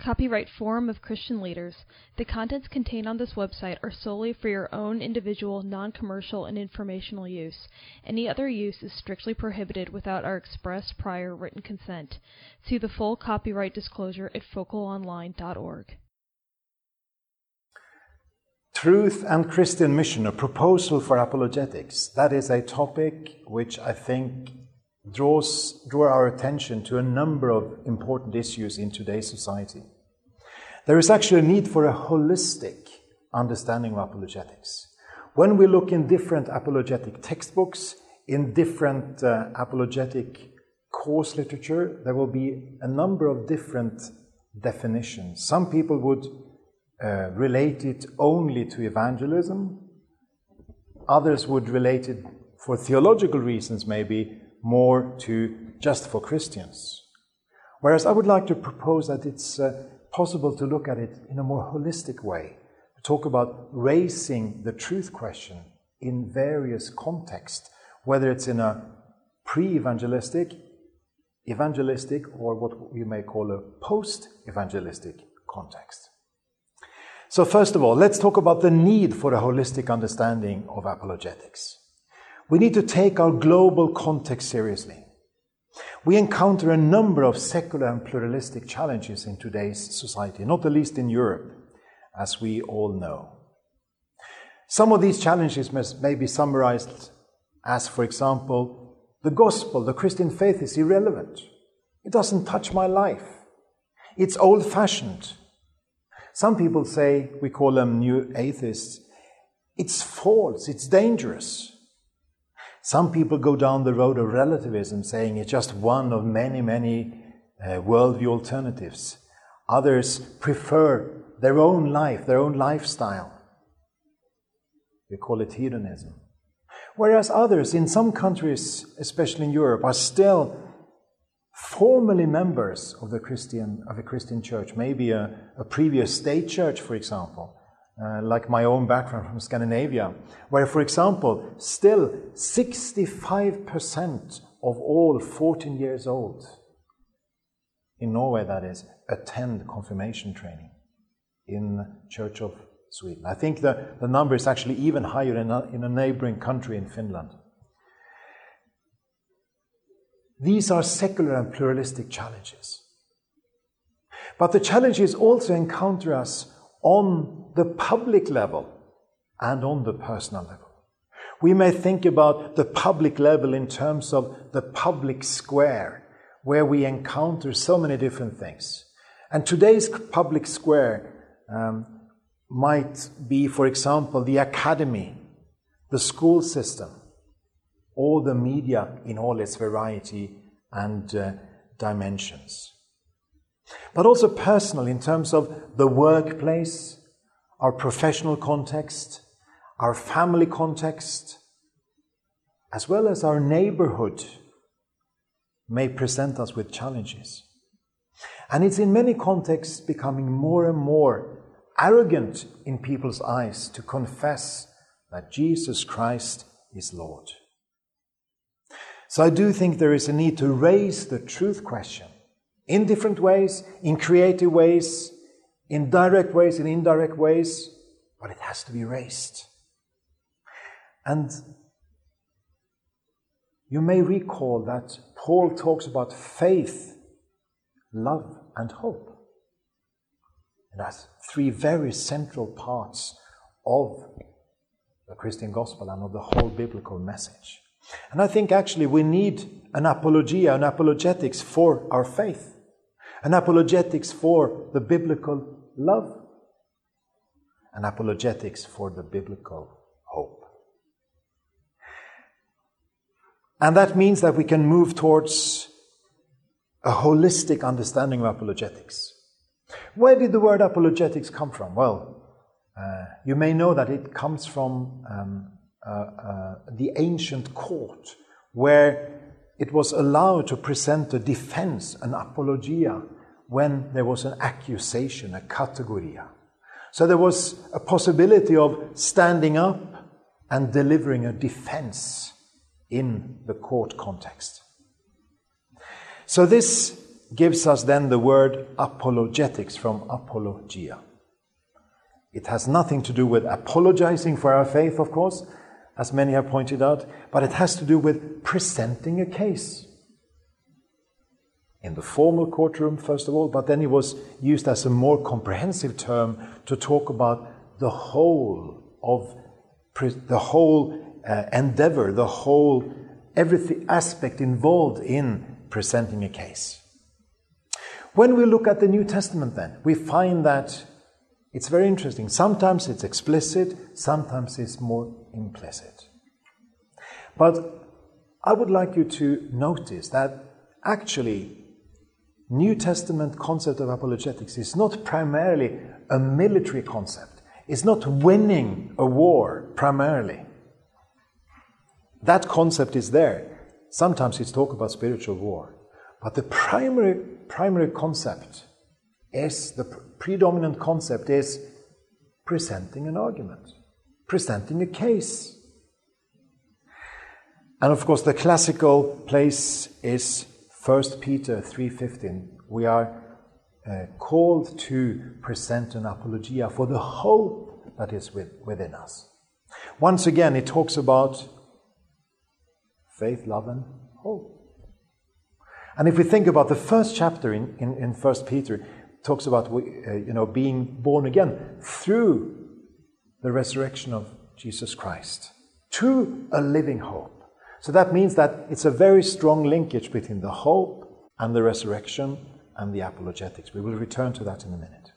Copyright Forum of Christian Leaders. The contents contained on this website are solely for your own individual, non-commercial, and informational use. Any other use is strictly prohibited without our express prior written consent. See the full copyright disclosure at focalonline.org. Truth and Christian mission, a proposal for apologetics. That is a topic which I think draw our attention to a number of important issues in today's society. There is actually a need for a holistic understanding of apologetics. When we look in different apologetic textbooks, in different apologetic course literature, there will be a number of different definitions. Some people would relate it only to evangelism. Others would relate it, for theological reasons maybe, more to just for Christians. Whereas I would like to propose that it's possible to look at it in a more holistic way, to talk about raising the truth question in various contexts, whether it's in a pre-evangelistic, evangelistic, or what we may call a post-evangelistic context. So first of all, let's talk about the need for a holistic understanding of apologetics. We need to take our global context seriously. We encounter a number of secular and pluralistic challenges in today's society, not the least in Europe, as we all know. Some of these challenges may be summarized as, for example, the gospel, the Christian faith is irrelevant. It doesn't touch my life. It's old-fashioned. Some people say, we call them new atheists, it's false, it's dangerous. Some people go down the road of relativism, saying it's just one of many worldview alternatives. Others prefer their own life, their own lifestyle. We call it hedonism. Whereas others, in some countries, especially in Europe, are still formally members of a Christian church, maybe a previous state church, for example. Like my own background from Scandinavia, where, for example, still 65% of all 14 years old, in Norway that is, attend confirmation training in Church of Sweden. I think the number is actually even higher in a neighboring country in Finland. These are secular and pluralistic challenges. But the challenges also encounter us on the public level and on the personal level. We may think about the public level in terms of the public square, where we encounter so many different things. And today's public square might be, for example, the academy, the school system, or the media in all its variety and dimensions. But also personal in terms of the workplace, our professional context, our family context, as well as our neighborhood may present us with challenges. And it's in many contexts becoming more and more arrogant in people's eyes to confess that Jesus Christ is Lord. So I do think there is a need to raise the truth question in different ways, in creative ways, in direct ways, in indirect ways, but it has to be raised. And you may recall that Paul talks about faith, love, and hope. And that's three very central parts of the Christian gospel and of the whole biblical message. And I think actually we need an apologia, an apologetics for our faith, an apologetics for the biblical love, an apologetics for the biblical hope. And that means that we can move towards a holistic understanding of apologetics. Where did the word apologetics come from? Well, you may know that it comes from the ancient court, where it was allowed to present a defense, an apologia, when there was an accusation, a categoria. So there was a possibility of standing up and delivering a defense in the court context. So this gives us then the word apologetics from apologia. It has nothing to do with apologizing for our faith, of course, as many have pointed out, but it has to do with presenting a case. In the formal courtroom, first of all, but then it was used as a more comprehensive term to talk about the whole endeavor, every aspect involved in presenting a case. When we look at the New Testament then, we find that it's very interesting. Sometimes it's explicit, sometimes it's more implicit. But I would like you to notice that actually New Testament concept of apologetics is not primarily a military concept. It's not winning a war primarily. That concept is there. Sometimes it's talk about spiritual war. But the primary concept is, the predominant concept is presenting an argument, presenting a case. And of course the classical place is 1 Peter 3:15. We are called to present an apologia for the hope that is within us. Once again, it talks about faith, love, and hope. And if we think about the first chapter in 1 Peter, it talks about being born again through the resurrection of Jesus Christ to a living hope. So that means that it's a very strong linkage between the hope and the resurrection and the apologetics. We will return to that in a minute.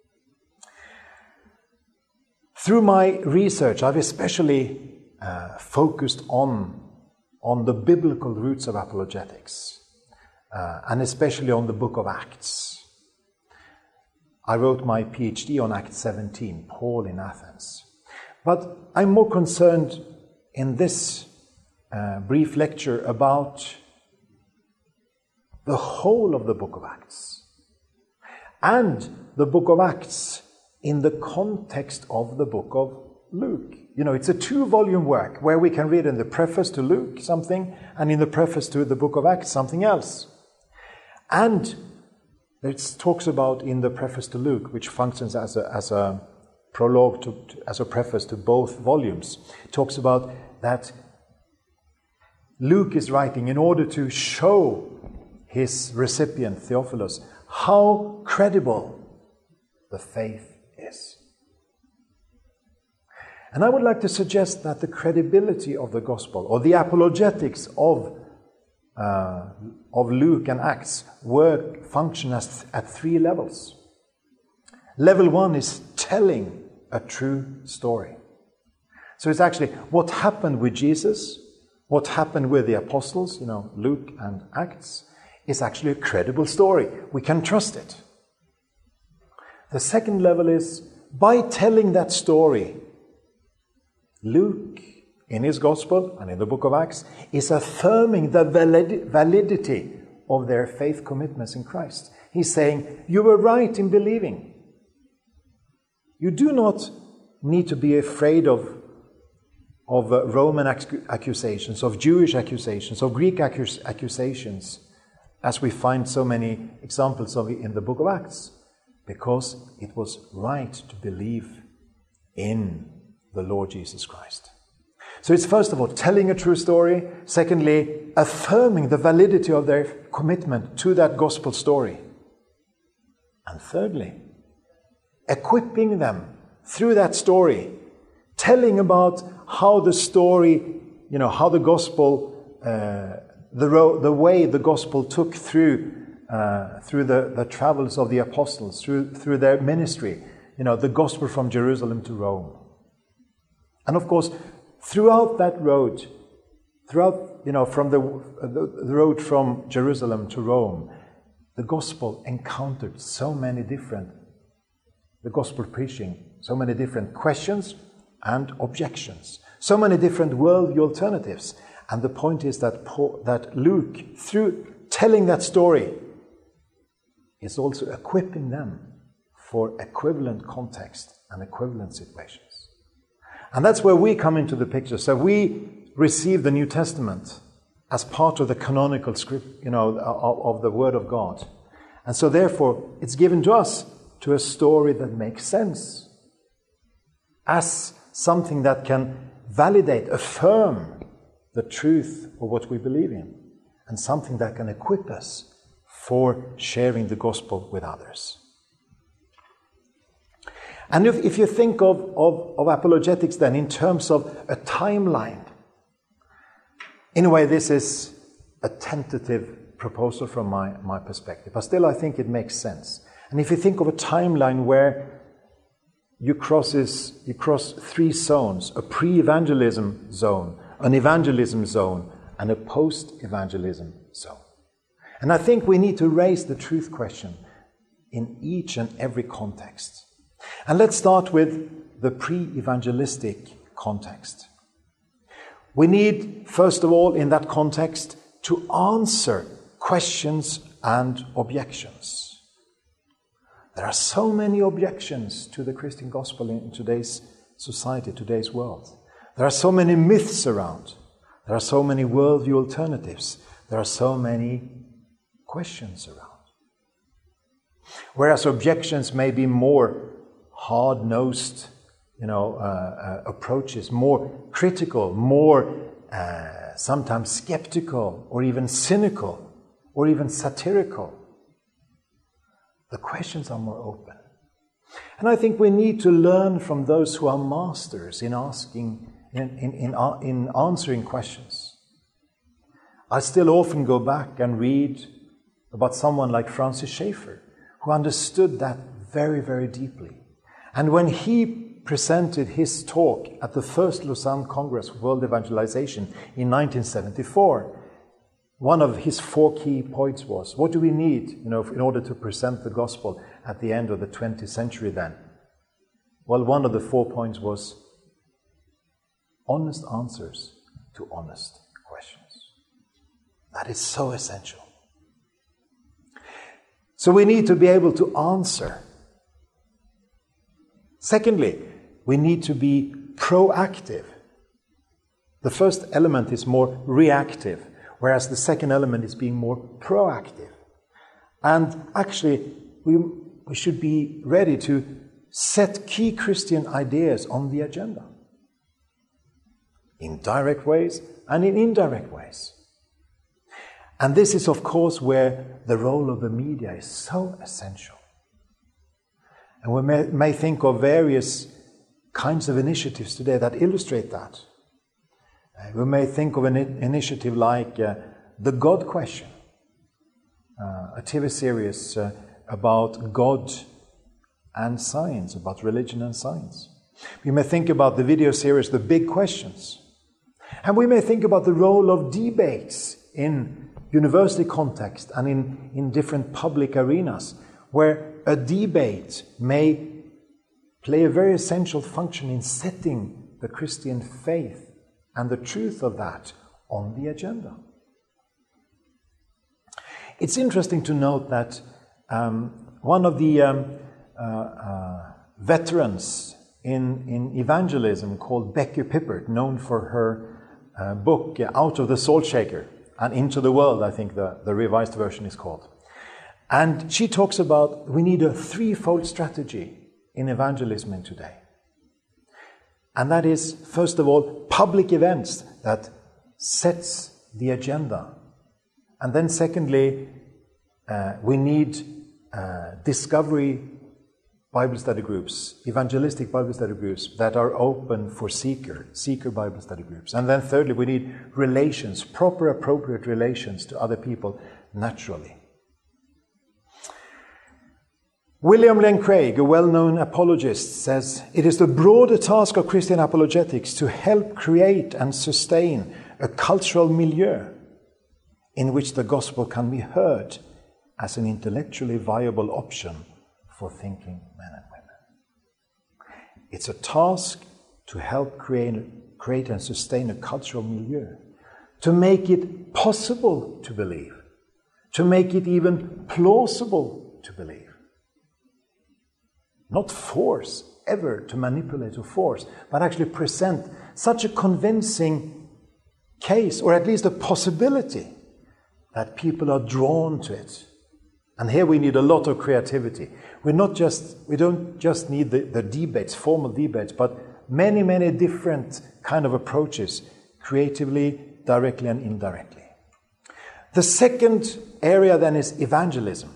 Through my research, I've especially focused on the biblical roots of apologetics, and especially on the book of Acts. I wrote my PhD on Acts 17, Paul in Athens. But I'm more concerned in this brief lecture about the whole of the book of Acts. And the book of Acts in the context of the book of Luke. It's a 2-volume work where we can read in the preface to Luke something and in the preface to the book of Acts something else. And it talks about in the preface to Luke, which functions as a prologue, as a preface to both volumes, it talks about that Luke is writing in order to show his recipient, Theophilus, how credible the faith is. And I would like to suggest that the credibility of the gospel, or the apologetics of Luke and Acts, function at 3 levels. Level 1 is telling a true story. So it's actually what happened with Jesus, what happened with the apostles, Luke and Acts, is actually a credible story. We can trust it. The second level is, by telling that story, Luke, in his Gospel and in the book of Acts, is affirming the validity of their faith commitments in Christ. He's saying, you were right in believing. You do not need to be afraid of Roman accusations, of Jewish accusations, of Greek accusations, as we find so many examples of it in the book of Acts, because it was right to believe in the Lord Jesus Christ. So it's first of all telling a true story, secondly affirming the validity of their commitment to that gospel story, and thirdly equipping them through that story, telling about how the story, how the gospel, the way the gospel took through the travels of the apostles, through their ministry, the gospel from Jerusalem to Rome. And of course, throughout that road, from the road from Jerusalem to Rome, the gospel encountered the gospel preaching, so many different questions and objections, so many different worldview alternatives. And the point is that Luke, through telling that story, is also equipping them for equivalent context and equivalent situations. And that's where we come into the picture. So we receive the New Testament as part of the canonical script, of the Word of God. And so therefore, it's given to us to a story that makes sense, as something that can validate, affirm the truth of what we believe in, and something that can equip us for sharing the gospel with others. And if you think of apologetics then in terms of a timeline, in a way this is a tentative proposal from my perspective, but still I think it makes sense. And if you think of a timeline where you cross three zones: a pre-evangelism zone, an evangelism zone, and a post-evangelism zone. And I think we need to raise the truth question in each and every context. And let's start with the pre-evangelistic context. We need, first of all, in that context, to answer questions and objections. There are so many objections to the Christian gospel in today's society, today's world. There are so many myths around. There are so many worldview alternatives. There are so many questions around. Whereas objections may be more hard-nosed, approaches, more critical, more sometimes skeptical, or even cynical, or even satirical. The questions are more open. And I think we need to learn from those who are masters in asking, in answering questions. I still often go back and read about someone like Francis Schaeffer, who understood that very, very deeply. And when he presented his talk at the First Lausanne Congress of World Evangelization in 1974, one of his 4 key points was, what do we need, in order to present the gospel at the end of the 20th century then? Well, one of the 4 points was honest answers to honest questions. That is so essential. So we need to be able to answer. Secondly, we need to be proactive. The first element is more reactive, whereas the second element is being more proactive. And actually, we should be ready to set key Christian ideas on the agenda, in direct ways and in indirect ways. And this is, of course, where the role of the media is so essential. And we may think of various kinds of initiatives today that illustrate that. We may think of an initiative like The God Question, a TV series about God and science, about religion and science. We may think about the video series The Big Questions. And we may think about the role of debates in university context and in different public arenas, where a debate may play a very essential function in setting the Christian faith and the truth of that on the agenda. It's interesting to note that one of the veterans in evangelism, called Becky Pippert, known for her book Out of the Salt Shaker and Into the World, I think the revised version is called. And she talks about we need a threefold strategy in evangelism today. And that is, first of all, public events that sets the agenda. And then secondly, we need discovery Bible study groups, evangelistic Bible study groups that are open for seeker Bible study groups. And then thirdly, we need relations, proper, appropriate relations to other people naturally. William Lane Craig, a well-known apologist, says, "It is the broader task of Christian apologetics to help create and sustain a cultural milieu in which the gospel can be heard as an intellectually viable option for thinking men and women." It's a task to help create and sustain a cultural milieu, to make it possible to believe, to make it even plausible to believe. Not force, ever to manipulate or force, but actually present such a convincing case, or at least a possibility, that people are drawn to it And here we need a lot of creativity. We don't just need the debates, formal debates, but many, many different kind of approaches, creatively, directly and indirectly. The second area then is evangelism.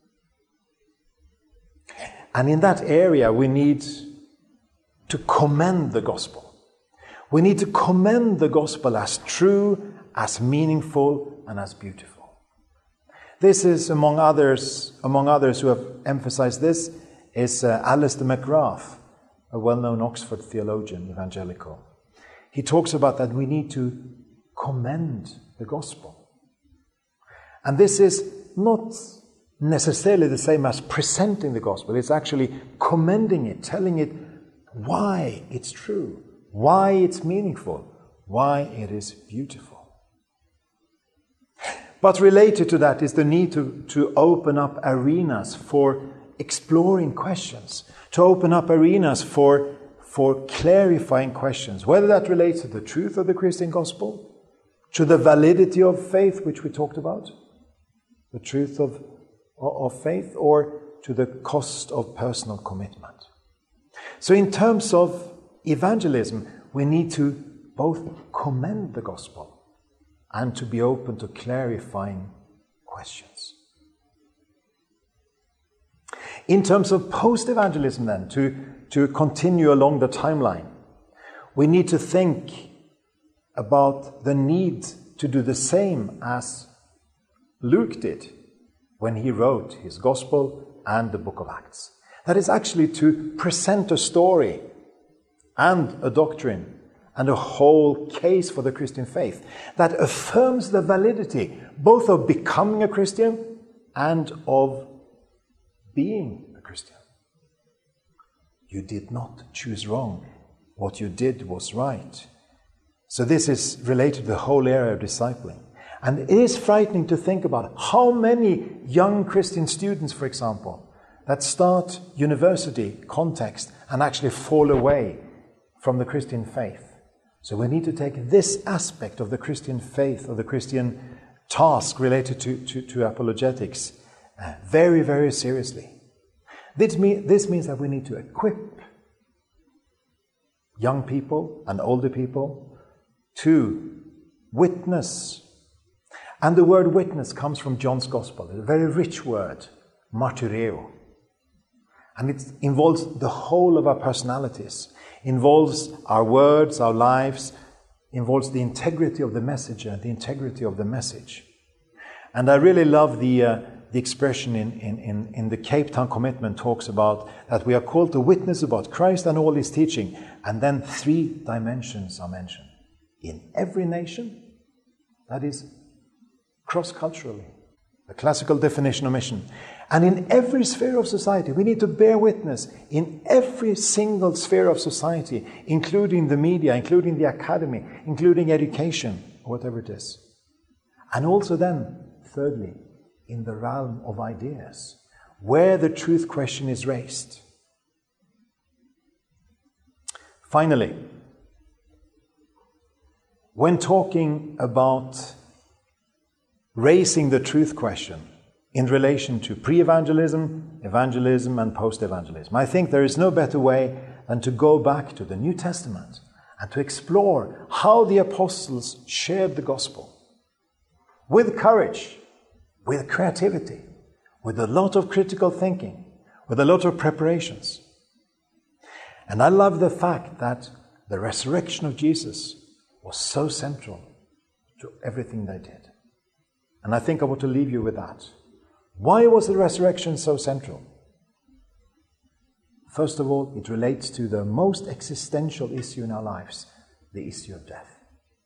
And in that area we need to commend the gospel. We need to commend the gospel as true, as meaningful and as beautiful. This is, among others who have emphasized this, is Alistair McGrath, a well-known Oxford theologian, evangelical. He talks about that we need to commend the gospel. And this is not necessarily the same as presenting the gospel. It's actually commending it, telling it why it's true, why it's meaningful, why it is beautiful. But related to that is the need to open up arenas for exploring questions, to open up arenas for clarifying questions, whether that relates to the truth of the Christian gospel, to the validity of faith, which we talked about, the truth of faith, or to the cost of personal commitment. So in terms of evangelism, we need to both commend the gospel and to be open to clarifying questions. In terms of post-evangelism then, to continue along the timeline, we need to think about the need to do the same as Luke did when he wrote his Gospel and the book of Acts. That is actually to present a story and a doctrine and a whole case for the Christian faith that affirms the validity both of becoming a Christian and of being a Christian. You did not choose wrong. What you did was right. So this is related to the whole area of discipling. And it is frightening to think about how many young Christian students, for example, that start university context and actually fall away from the Christian faith. So we need to take this aspect of the Christian faith, or the Christian task related to apologetics, very, very seriously. This means that we need to equip young people and older people to witness. And the word witness comes from John's Gospel. It's a very rich word, martyreo. And it involves the whole of our personalities, involves our words, our lives, involves the integrity of the messenger, the integrity of the message. And I really love the expression in the Cape Town Commitment talks about that we are called to witness about Christ and all his teaching. And then 3 dimensions are mentioned. In every nation, that is cross-culturally, the classical definition of mission. And in every sphere of society, we need to bear witness in every single sphere of society, including the media, including the academy, including education, whatever it is. And also then, thirdly, in the realm of ideas, where the truth question is raised. Finally, when talking about raising the truth question in relation to pre-evangelism, evangelism, and post-evangelism, I think there is no better way than to go back to the New Testament and to explore how the apostles shared the gospel with courage, with creativity, with a lot of critical thinking, with a lot of preparations. And I love the fact that the resurrection of Jesus was so central to everything they did. And I think I want to leave you with that. Why was the resurrection so central? First of all, it relates to the most existential issue in our lives, the issue of death.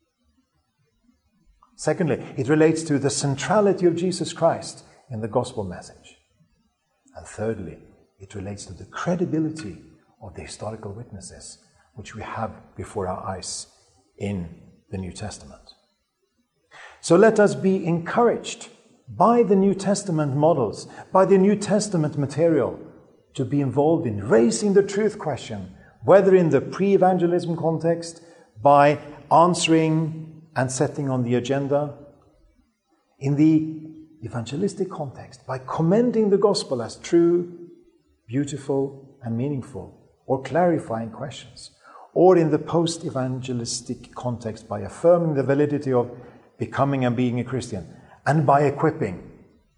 Secondly, it relates to the centrality of Jesus Christ in the gospel message. And thirdly, it relates to the credibility of the historical witnesses which we have before our eyes in the New Testament. So let us be encouraged by the New Testament models, by the New Testament material, to be involved in raising the truth question, whether in the pre-evangelism context, by answering and setting on the agenda, in the evangelistic context, by commending the gospel as true, beautiful, and meaningful, or clarifying questions, or in the post-evangelistic context by affirming the validity of becoming and being a Christian, and by equipping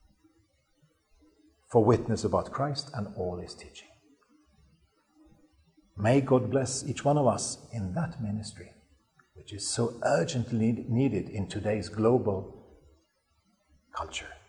for witness about Christ and all His teaching. May God bless each one of us in that ministry, which is so urgently needed in today's global culture.